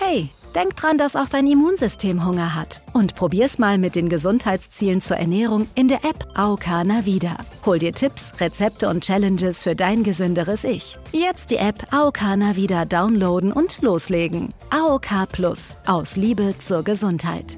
Hey, denk dran, dass auch dein Immunsystem Hunger hat. Und probier's mal mit den Gesundheitszielen zur Ernährung in der App AOK Navida. Hol dir Tipps, Rezepte und Challenges für dein gesünderes Ich. Jetzt die App AOK Navida downloaden und loslegen. AOK Plus. Aus Liebe zur Gesundheit.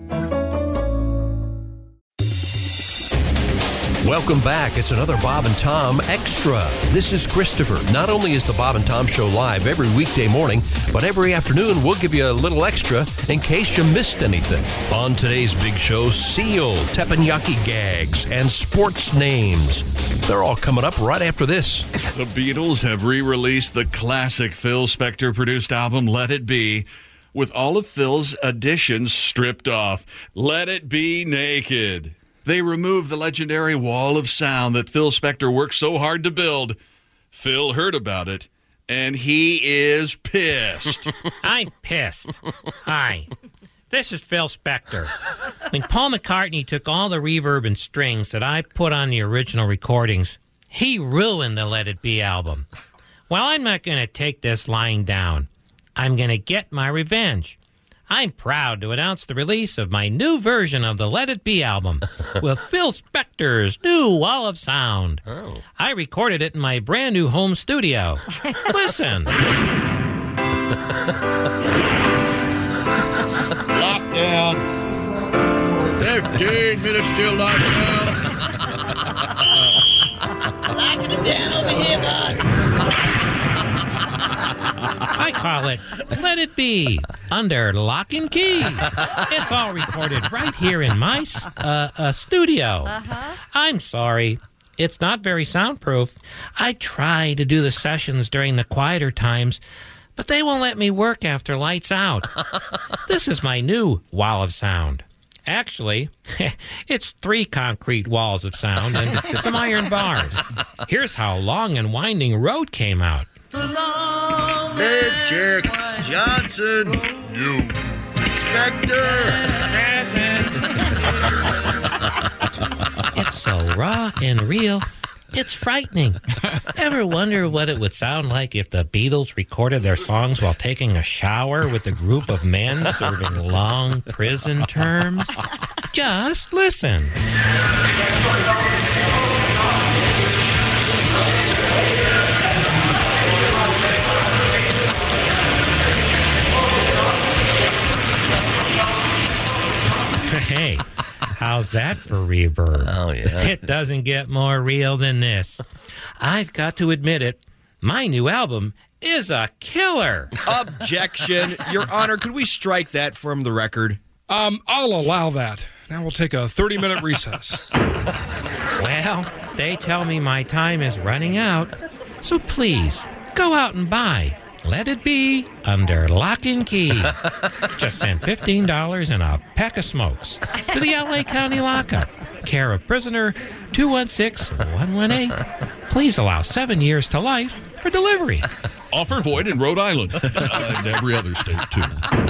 Welcome back. It's another Bob and Tom Extra. This is Christopher. Not only is the Bob and Tom Show live every weekday morning, but every afternoon we'll give you a little extra in case you missed anything. On today's big show, Seal, teppanyaki gags, and sports names. They're all coming up right after this. The Beatles have re-released the classic Phil Spector-produced album, Let It Be, with all of Phil's additions stripped off. Let It Be naked. They removed the legendary wall of sound that Phil Spector worked so hard to build. Phil heard about it, and he is pissed. I'm pissed. Hi, this is Phil Spector. When Paul McCartney took all the reverb and strings that I put on the original recordings, he ruined the Let It Be album. Well, I'm not going to take this lying down. I'm going to get my revenge. I'm proud to announce the release of my new version of the Let It Be album with Phil Spector's new wall of sound. Oh. I recorded it in my brand new home studio. Listen. Lockdown. 15 minutes till lockdown. Locking him down over here, boss. I call it Let It Be, under lock and key. It's all recorded right here in my studio. I'm sorry, it's not very soundproof. I try to do the sessions during the quieter times, but they won't let me work after lights out. This is my new wall of sound. Actually, it's 3 concrete walls of sound and some iron bars. Here's how Long and Winding Road came out. Big Chick, Johnson, you, Spector, It's so raw and real, it's frightening. Ever wonder what it would sound like if the Beatles recorded their songs while taking a shower with a group of men serving long prison terms? Just listen. Hey, how's that for reverb? Oh, yeah. It doesn't get more real than this. I've got to admit it. My new album is a killer. Objection. Your Honor, could we strike that from the record? I'll allow that. Now we'll take a 30-minute recess. Well, they tell me my time is running out. So please, go out and buy Let It Be under lock and key. Just send $15 and a pack of smokes to the L.A. County lockup. Care of prisoner 216-118. Please allow 7 years to life for delivery. Offer void in Rhode Island and every other state, too.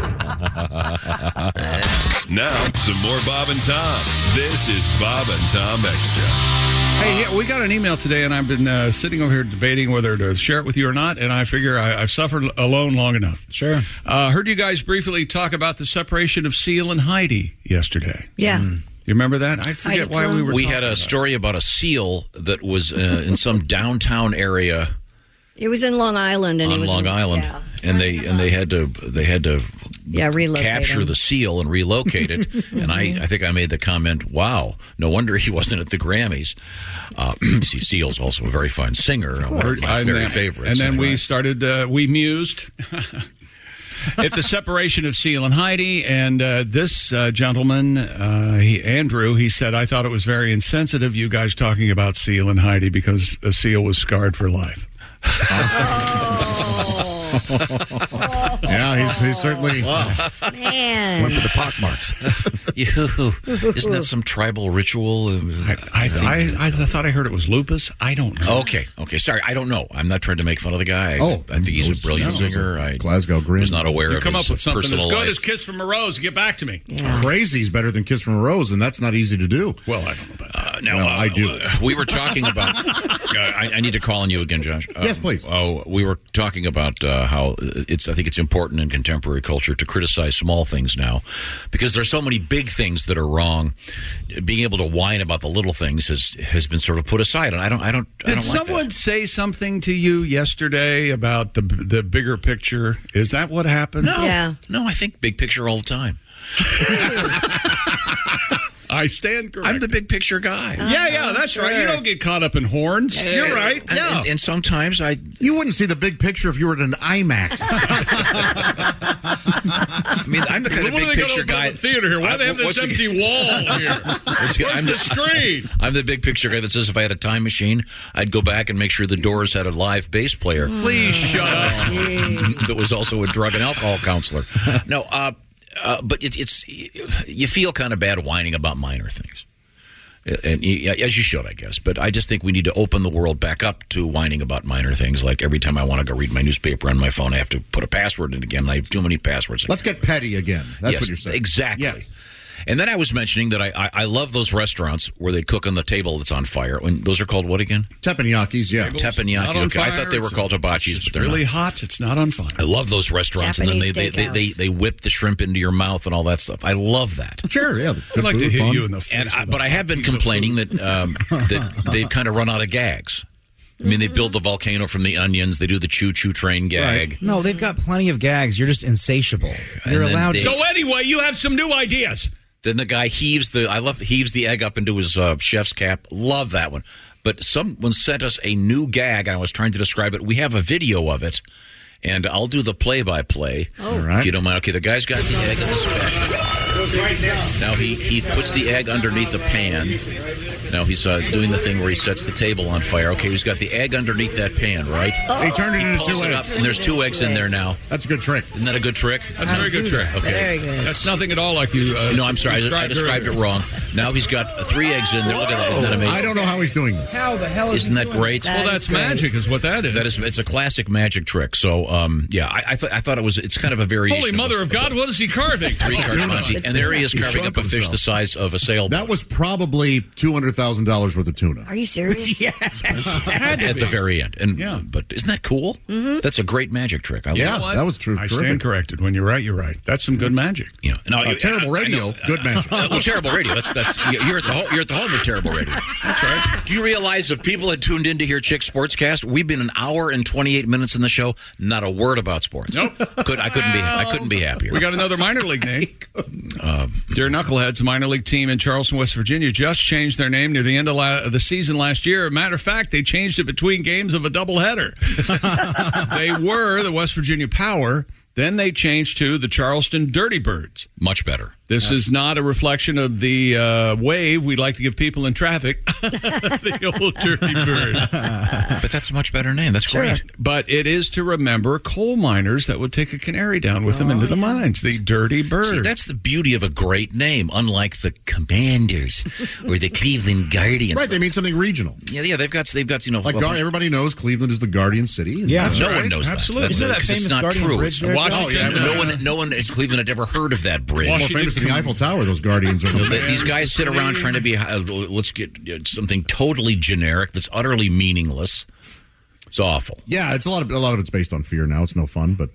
Now, some more Bob and Tom. This is Bob and Tom Extra. Hey, yeah, we got an email today, and I've been sitting over here debating whether to share it with you or not, and I figure I've suffered alone long enough. Sure. Heard you guys briefly talk about the separation of Seal and Heidi yesterday. Yeah. You remember that? I forget why we were We talking had a about story about a seal that was in some downtown area It was in Long Island, and on Long Island, yeah. and they had to relocate capture him. the seal and relocate it. And I think I made the comment, "Wow, no wonder he wasn't at the Grammys." See, Seal's also a very fine singer, one of my very favorites. And then we started. We mused at the separation of Seal and Heidi, and this gentleman, Andrew, he said, "I thought it was very insensitive, you guys talking about Seal and Heidi, because Seal was scarred for life." Yeah, he certainly Man. went for the pockmarks. Isn't that some tribal ritual? I thought I heard it was lupus. I don't know. Okay. Sorry, I don't know. I'm not trying to make fun of the guy. Oh, I think he's a brilliant singer. Glasgow Green. I was not aware You of come his up with something personal as good life. as Kiss from a Rose. Get back to me. Yeah. Crazy's better than Kiss from a Rose, and that's not easy to do. Well, I don't know about that. I do. We were talking about. I need to call on you again, Josh. Yes, please. We were talking about how I think it's important in contemporary culture to criticize small things now, because there's so many big things that are wrong. Being able to whine about the little things has been sort of put aside, and I don't. Did someone say something to you yesterday about the bigger picture? Is that what happened? No. Yeah. No, I think big picture all the time. I stand corrected. I'm the big picture guy. Yeah, that's right. You don't get caught up in horns. You're right. And sometimes You wouldn't see the big picture if you were at an IMAX. I mean, I'm the kind of big picture guy. Theater here. Why do they have this empty wall here? Where's the screen? I'm the big picture guy that says if I had a time machine, I'd go back and make sure the Doors had a live bass player. Please shut up. That was also a drug and alcohol counselor. No, but it's you feel kind of bad whining about minor things. And as you should, I guess. But I just think we need to open the world back up to whining about minor things. Like every time I want to go read my newspaper on my phone, I have to put a password in again. I have too many passwords. Let's get petty again. That's Yes, what you're saying. Exactly. Yes. And then I was mentioning that I love those restaurants where they cook on the table that's on fire. And those are called what again? Teppanyakis, yeah. Teppanyaki. Okay. I thought they were called hibachis, but they're really not. hot. It's not on fire. I love those restaurants, Japanese and then they whip the shrimp into your mouth and all that stuff. I love that. Sure, yeah. I'd like to hit you in the And face. but I have been complaining that that they've kind of run out of gags. I mean, they build the volcano from the onions. They do the choo-choo train gag. Right. No, they've got plenty of gags. You're just insatiable. You're And then allowed they- to. So anyway, you have some new ideas. Then the guy heaves the egg up into his chef's cap. Love that one. But someone sent us a new gag, and I was trying to describe it. We have a video of it, and I'll do the play-by-play. All right. If you don't mind. Okay, the guy's got the egg in the spatula. Now he puts the egg underneath the pan. Now he's doing the thing where he sets the table on fire. Okay, he's got the egg underneath that pan, right? They turned it into Pulls 2 it up, eggs. and there's 2 eggs in there now. That's a good trick. Isn't that a good trick? That's a very good trick. Okay. Very good. That's nothing at all like you. No, I'm sorry. I described it wrong. Now he's got 3 eggs in there. Look at that. Isn't that amazing? I don't know how he's doing this. How the hell Isn't that great? That Well, that's is great. magic, is what that is. It's a classic magic trick. So, yeah, I thought it's kind of a variation. Holy Mother of God, what is he carving? 3-card Monty. And there he is He carving shrunk up a fish himself. the size of a sailboat. That was probably $200,000 worth of tuna. Are you serious? at the very end. And but isn't that cool? Mm-hmm. That's a great magic trick. I love Yeah, it. that was true. I Terrific. stand corrected. When you're right, you're right. That's some good magic. Yeah. No, Terrible radio, good magic. Well, terrible radio. That's you're at the home of terrible radio. That's right. Do you realize if people had tuned in to hear Chick Sportscast, we've been an hour and 28 minutes in the show, not a word about sports. Nope. I couldn't be happier. We got another minor league name. Dear Knuckleheads, a minor league team in Charleston, West Virginia, just changed their name near the end of the season last year. Matter of fact, they changed it between games of a doubleheader. They were the West Virginia Power. Then they changed to the Charleston Dirty Birds. Much better. This is not a reflection of the wave we like to give people in traffic. The old Dirty Bird. But that's a much better name. That's great. But it is to remember coal miners that would take a canary down with them into the mines. The Dirty Bird. See, that's the beauty of a great name, unlike the Commanders or the Cleveland Guardians. Right, they mean something regional. Yeah, they've got Like everybody knows Cleveland is the Guardian City. Yeah, That's no right. one knows Absolutely. that. Isn't that Because it's famous not Guardian true. Bridge there? Washington, No one in Cleveland had ever heard of that bridge. More famous than the Eiffel Tower, those Guardians are. These guys sit around trying to be, let's get something totally generic that's utterly meaningless. It's awful. Yeah, it's a lot of it's based on fear now. It's no fun, but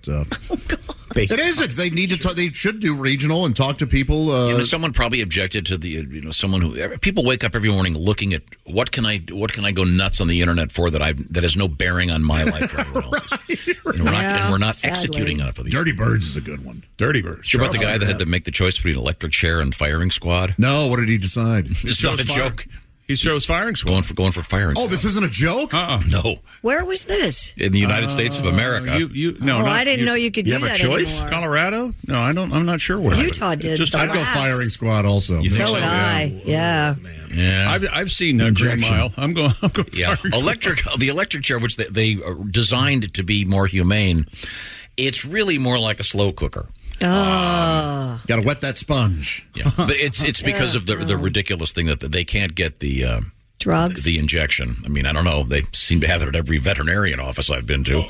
it isn't. They need to. They should do regional and talk to people. Someone probably objected to the someone who people wake up every morning looking at what can I go nuts on the internet for that has no bearing on my life or anyone else's. And we're not sadly. executing enough of these. Dirty Birds is a good one. Dirty Bird. Sure about the guy that had to make the choice between electric chair and firing squad? No, what did he decide? It's not a joke. He chose firing squad. Going for firing. Oh, this isn't a joke? No. Where was this? In the United States of America. I didn't know you could do that anymore. Colorado? No, I'm not sure where. Utah did. I'd go firing squad also. You think So would I. Yeah. Yeah. I've seen Green Mile. I'm going. Yeah, the electric chair, which they designed it to be more humane, it's really more like a slow cooker. Oh. Got to wet that sponge. Yeah, but it's because of the ridiculous thing that they can't get the Drugs? The injection. I mean, I don't know. They seem to have it at every veterinarian office I've been to.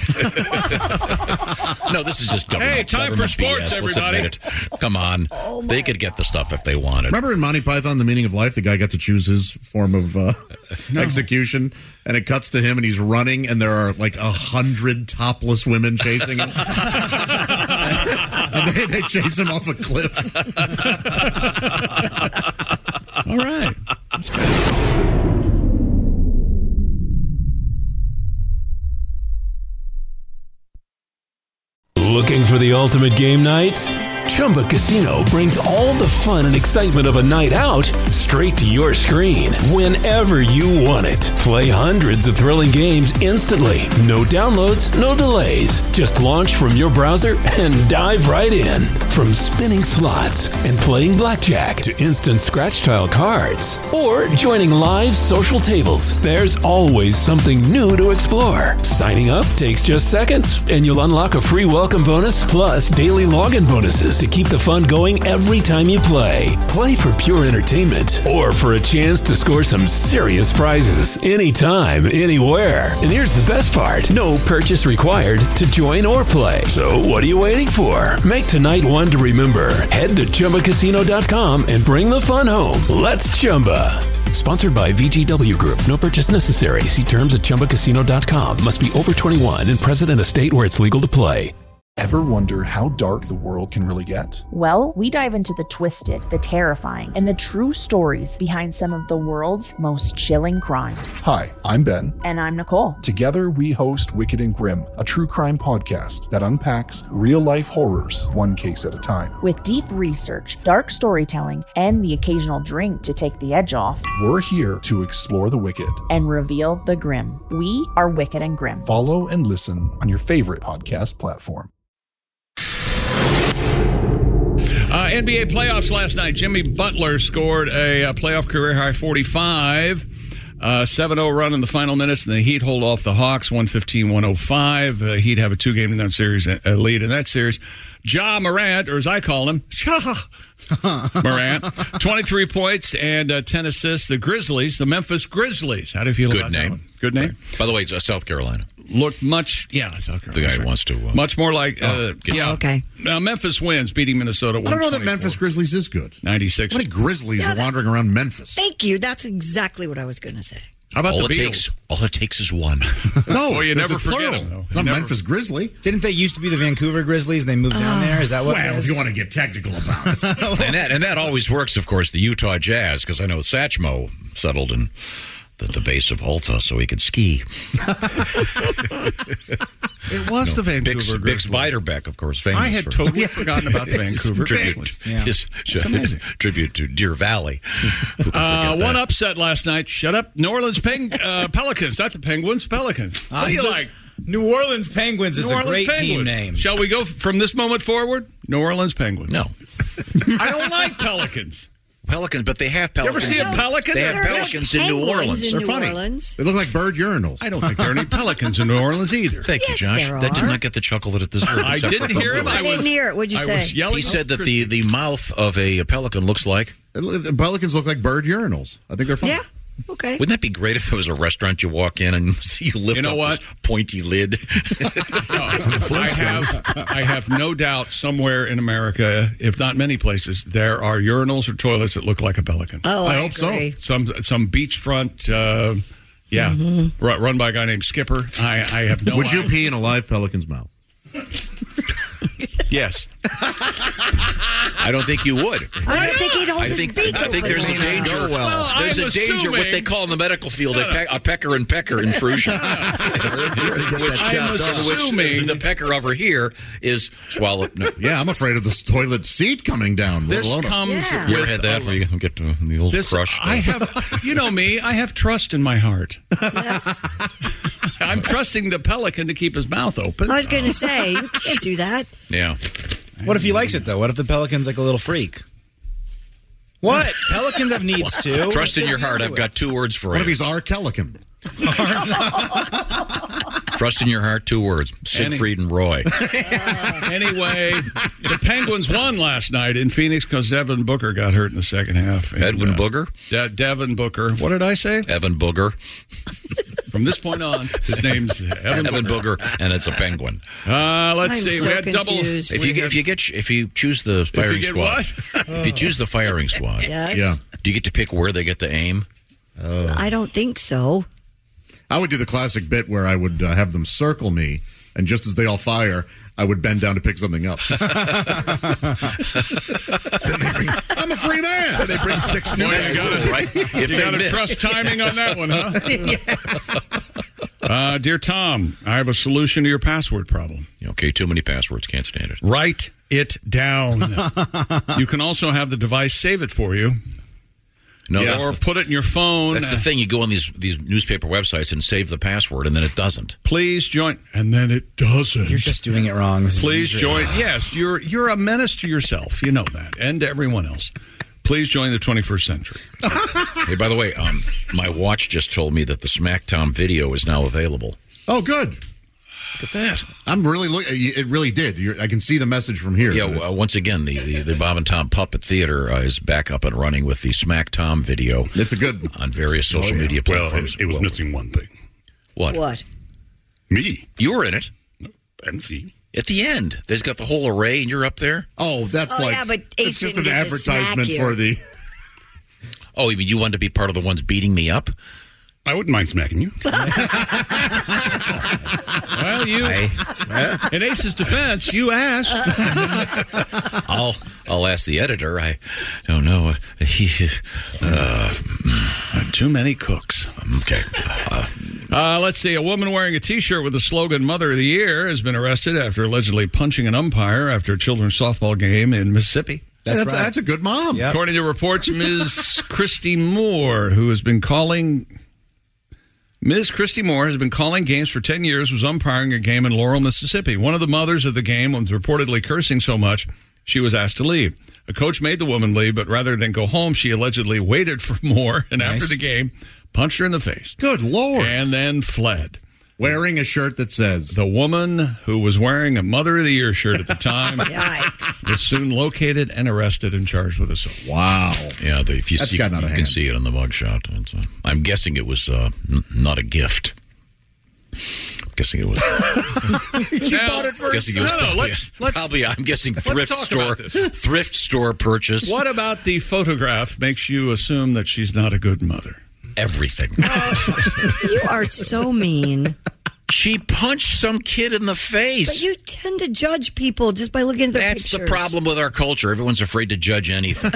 No, this is just government. Hey, time for sports, BS. everybody. Let's admit it. Come on. They could get the stuff if they wanted. Remember in Monty Python, The Meaning of Life, the guy got to choose his form of execution, and it cuts to him, and he's running, and there are like 100 topless women chasing him. And they chase him off a cliff. All right. That's good. Looking for the ultimate game night? Chumba Casino brings all the fun and excitement of a night out straight to your screen whenever you want it. Play hundreds of thrilling games instantly. No downloads, no delays. Just launch from your browser and dive right in. From spinning slots and playing blackjack to instant scratch-tile cards or joining live social tables, there's always something new to explore. Signing up takes just seconds and you'll unlock a free welcome bonus plus daily login bonuses to keep the fun going every time you play. Play for pure entertainment or for a chance to score some serious prizes anytime, anywhere. And here's the best part. No purchase required to join or play. So what are you waiting for? Make tonight one to remember. Head to ChumbaCasino.com and bring the fun home. Let's Chumba. Sponsored by VGW Group. No purchase necessary. See terms at ChumbaCasino.com. Must be over 21 and present in a state where it's legal to play. Ever wonder how dark the world can really get? Well, we dive into the twisted, the terrifying, and the true stories behind some of the world's most chilling crimes. Hi, I'm Ben. And I'm Nicole. Together, we host Wicked and Grim, a true crime podcast that unpacks real-life horrors one case at a time. With deep research, dark storytelling, and the occasional drink to take the edge off, we're here to explore the wicked and reveal the grim. We are Wicked and Grim. Follow and listen on your favorite podcast platform. NBA playoffs last night. Jimmy Butler scored a playoff career-high 45. 7-0 run in the final minutes, and the Heat hold off the Hawks 115-105. Heat have a two-game in that series, lead in that series. Ja Morant, or as I call him, Morant, 23 points and 10 assists. The Grizzlies, the Memphis Grizzlies. How do you feel about that one? Good name. By the way, it's South Carolina. Looked much, South Carolina. The guy who wants to. Much more like, okay. Now, Memphis wins, beating Minnesota 124. I don't know that Memphis Grizzlies is good. 96. How many Grizzlies are wandering around Memphis? Thank you. That's exactly what I was going to say. How about all the Beatles? All it takes is one. No, well, you never forget plural. them, though. It's not Memphis Grizzly. Didn't they used to be the Vancouver Grizzlies and they moved down there? Is that what Well, if you want to get technical about it. and that always works, of course, the Utah Jazz, because I know Satchmo settled in the base of Alta so he could ski. It was the Vancouver Big Spiderbeck, of course, famous. I had totally forgotten about the Vancouver Grizzlies. His tribute to Deer Valley. One upset last night. Shut up. New Orleans Pelicans. Not the Penguins, Pelicans. What do you like? New Orleans Penguins is a great team name. Shall we go from this moment forward? New Orleans Penguins. No. I don't like Pelicans. Pelicans, but they have pelicans. You ever see a pelican? They have pelicans in New Orleans. They're funny. They look like bird urinals. I don't think there are any pelicans in New Orleans either. Thank you, Josh. That did not get the chuckle that it deserved. I didn't hear him. I didn't hear it. What'd you say? Was yelling. He said that the mouth of a pelican looks like. Pelicans look like bird urinals. I think they're funny. Yeah. Okay. Wouldn't that be great if it was a restaurant you walk in and you lift up this pointy lid? I have no doubt somewhere in America, if not many places, there are urinals or toilets that look like a pelican. Oh, I hope agree. so. Some beachfront, run by a guy named Skipper. I have no. Would you pee in a live pelican's mouth? Yes. I don't think you would. I don't think he'd hold his beak I think open there's a like danger. that. There's a danger, what they call in the medical field, a pecker and pecker intrusion. which the pecker over here is swallowed. No. Yeah, I'm afraid of this toilet seat coming down. This comes. You ever had that where you get to the old crush? I have, you know me, I have trust in my heart. Yes. I'm trusting the pelican to keep his mouth open. I was going to say, you can't do that. Yeah. What if he likes it, though? What if the pelican's like a little freak? What? Pelicans have needs, too. Trust in your heart. I've got two words for you. What if he's R. Kellican? Trust in your heart, 2 words. Siegfried and Roy. Anyway, the Penguins won last night in Phoenix because Devin Booker got hurt in the second half. Edwin Booger? Devin Booker. What did I say? Evan Booger. From this point on, his name's Evan Booger, and it's a Penguin. Let's see. So we had double. If you choose the firing squad, if you choose the firing squad, Yes. do you get to pick where they get to aim? I don't think so. I would do the classic bit where I would have them circle me, and just as they all fire, I would bend down to pick something up. I'm a free man. Then they bring 6 new guys. Right? You got to trust timing on that one, huh? Dear Tom, I have a solution to your password problem. Okay, too many passwords. Can't stand it. Write it down. You can also have the device save it for you. No, or put it in your phone. That's the thing. You go on these newspaper websites and save the password, and then it doesn't. Please join. And then it doesn't. You're just doing it wrong. Please join. Yes, you're a menace to yourself. You know that, and to everyone else. Please join the 21st century. Hey, by the way, my watch just told me that the SmackDown video is now available. Oh, good. Look at that. I'm really looking. It really did. I can see the message from here. Yeah, once again, the Bob and Tom Puppet Theater is back up and running with the Smack Tom video. It's a good on various social media platforms. Well, it was missing one thing. What? Me. You were in it. And see. At the end, they've got the whole array, and you're up there. Oh, that's yeah, but Ace it's just didn't an get to smack advertisement you. for the. Oh, you mean you wanted to be part of the ones beating me up? I wouldn't mind smacking you. Well, in Ace's defense, you asked. I'll ask the editor. I don't know. Too many cooks. Okay. Let's see. A woman wearing a T-shirt with the slogan "Mother of the Year" has been arrested after allegedly punching an umpire after a children's softball game in Mississippi. That's a good mom. Yep. According to reports, Ms. Christy Moore, who has been calling. Ms. Christy Moore has been calling games for 10 years, was umpiring a game in Laurel, Mississippi. One of the mothers of the game was reportedly cursing so much, she was asked to leave. A coach made the woman leave, but rather than go home, she allegedly waited for Moore, and after the game, punched her in the face. Good Lord. And then fled. Wearing a shirt that says... The woman who was wearing a Mother of the Year shirt at the time was soon located and arrested and charged with assault. Wow. Yeah, if you That's see, gotten out you of can hand. see it on the mugshot. I'm guessing it was not a gift. I'm guessing it was. You bought it first. Guessing it was probably, I'm guessing thrift store purchase. What about the photograph makes you assume that she's not a good mother? Everything. You are so mean. She punched some kid in the face. But you tend to judge people just by looking at their That's pictures. the problem with our culture. Everyone's afraid to judge anything.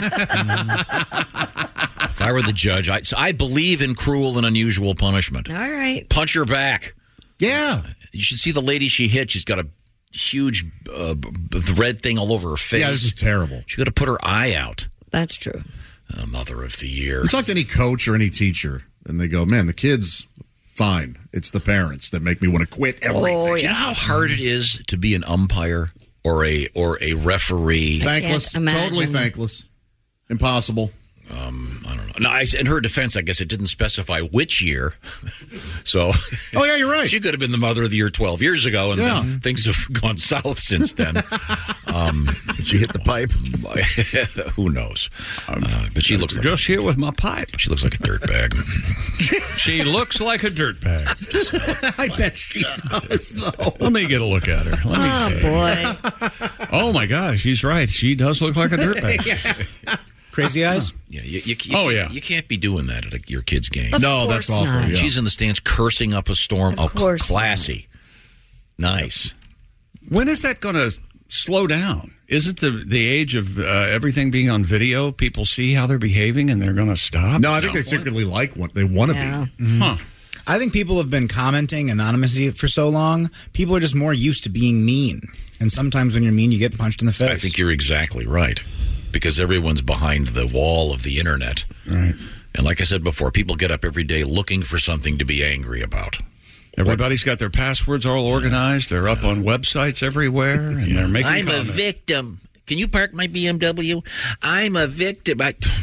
If I were the judge, I believe in cruel and unusual punishment. All right. Punch her back. Yeah. You should see the lady she hit. She's got a huge red thing all over her face. Yeah, this is terrible. She got to put her eye out. That's true. Mother of the Year. You talk to any coach or any teacher, and they go, man, the kid's fine. It's the parents that make me want to quit everything. Oh, Do you know how hard it is to be an umpire or a referee? Thankless. Totally thankless. Impossible. I don't know. No, in her defense, I guess it didn't specify which year. So, oh yeah, you're right. She could have been the Mother of the Year 12 years ago, and then things have gone south since then. Did she hit the pipe? Who knows? But she looks like just here with my pipe. She looks like a dirtbag. She looks like a dirtbag. I bet she does, though. Let me get a look at her. Let me see. Boy. Oh my gosh, she's right. She does look like a dirtbag. Crazy eyes? Yeah, you can't be doing that at your kid's game. No, that's awful. Yeah. She's in the stands cursing up a storm. Of course classy. Nice. When is that going to slow down? Is it the age of everything being on video? People see how they're behaving and they're going to stop? No, I think they secretly like what they want to be. Mm-hmm. Huh. I think people have been commenting anonymously for so long. People are just more used to being mean. And sometimes when you're mean, you get punched in the face. I think you're exactly right. Because everyone's behind the wall of the internet. Right. And like I said before, people get up every day looking for something to be angry about. Everybody's got their passwords all organized. They're up on websites everywhere, and they're making I'm comments. a victim. Can you park my BMW? I'm a victim.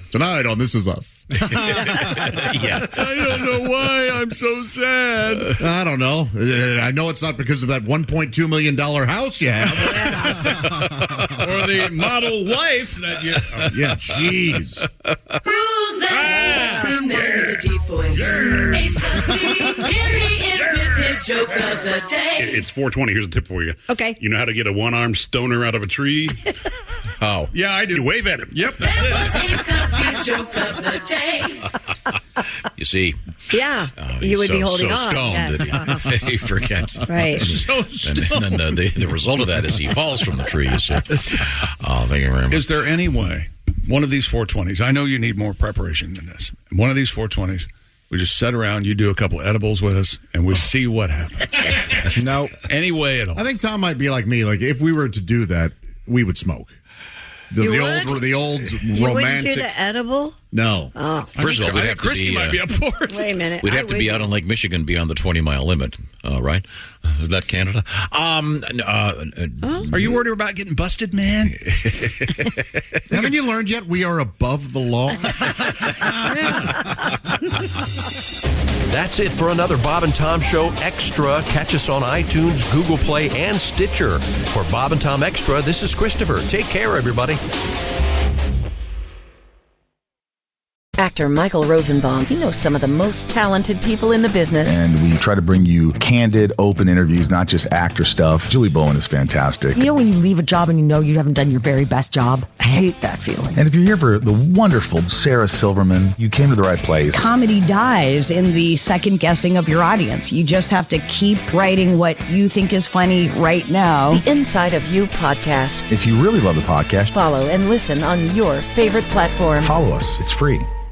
Tonight on This Is Us. Yeah. I don't know why I'm so sad. I don't know. I know it's not because of that $1.2 million house you have. Or the model wife that you... Yeah, jeez. Who's that handsome man with a deep voice? Ace Cosby, here he is with his joke of the day. It's 420. Here's a tip for you. Okay. You know how to get a one-armed stoner out of a tree? How? Yeah, I do. You wave at him. Yep, That was Ace Cosby's joke of the day. You see, Yeah, he would be holding so on. stoned Yes, that he forgets. Right. So stoned. And then the result of that is he falls from the tree. You see. Oh, thank you very much. Is there any way, one of these 420s, I know you need more preparation than this, one of these 420s, we just sit around, you do a couple of edibles with us, and we see what happens. No. Any way at all. I think Tom might be like me. Like, if we were to do that, we would smoke. The old You wouldn't romantic. do the edible? No. Oh. First of all, we'd have to Christy be. might be up for it. Wait a minute. We'd have to be out on Lake Michigan beyond the 20-mile limit, right? Is that Canada? Are you worried about getting busted, man? Haven't you learned yet? We are above the law. That's it for another Bob and Tom Show Extra. Catch us on iTunes, Google Play, and Stitcher. For Bob and Tom Extra, this is Christopher. Take care, everybody. Actor Michael Rosenbaum, he knows some of the most talented people in the business. And we try to bring you candid, open interviews, not just actor stuff. Julie Bowen is fantastic. You know when you leave a job and you know you haven't done your very best job? I hate that feeling. And if you're here for the wonderful Sarah Silverman, you came to the right place. Comedy dies in the second guessing of your audience. You just have to keep writing what you think is funny right now. The Inside of You podcast. If you really love the podcast, Follow and listen on your favorite platform. follow us. It's free.